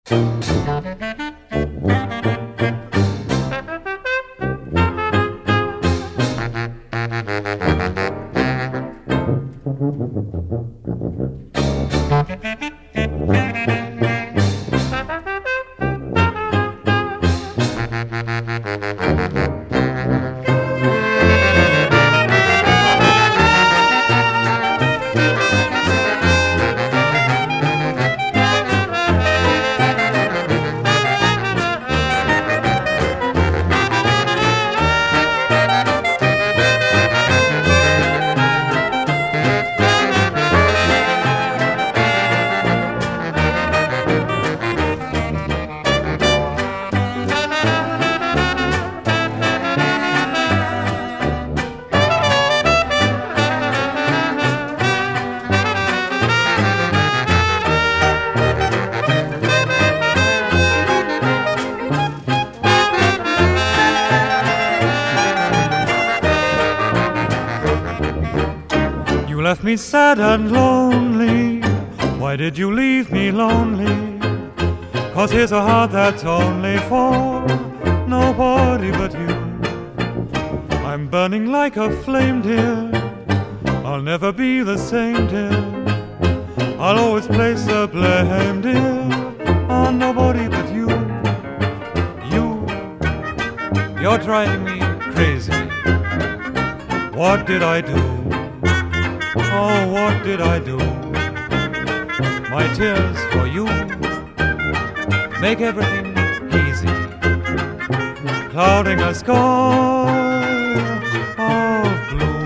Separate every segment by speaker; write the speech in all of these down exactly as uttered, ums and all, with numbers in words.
Speaker 1: You left me sad and lonely. Why did you leave me lonely? 'Cause here's a heart that's only for nobody but you. I'm burning like a flame, dear. I'll never be the same, dear. I'll always place the blame, dear, on nobody but you. You, you're driving me crazy. What did I do? Oh, what did I do? My tears for you make everything easy, clouding a sky of blue.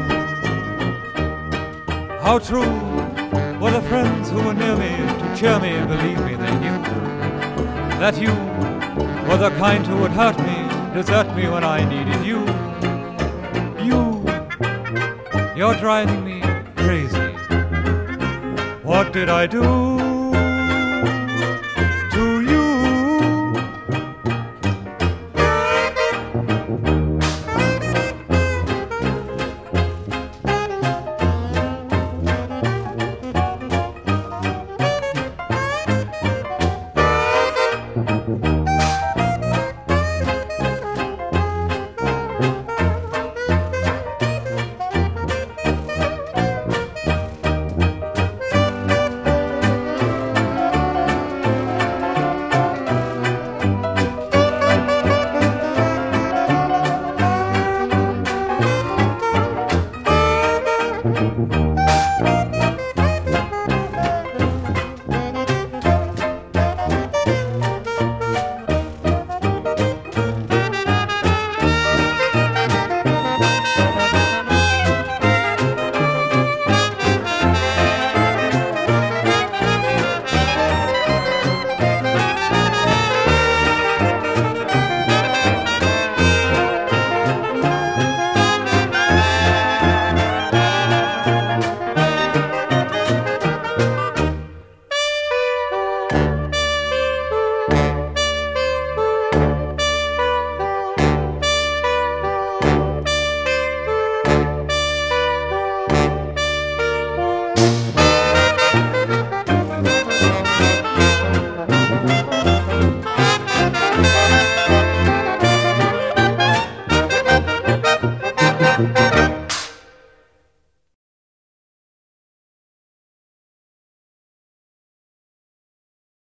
Speaker 1: How true were the friends who were near me to cheer me. Believe me, they knew that you were the kind who would hurt me, desert me when I needed you. You, you're driving me crazy. What did I do?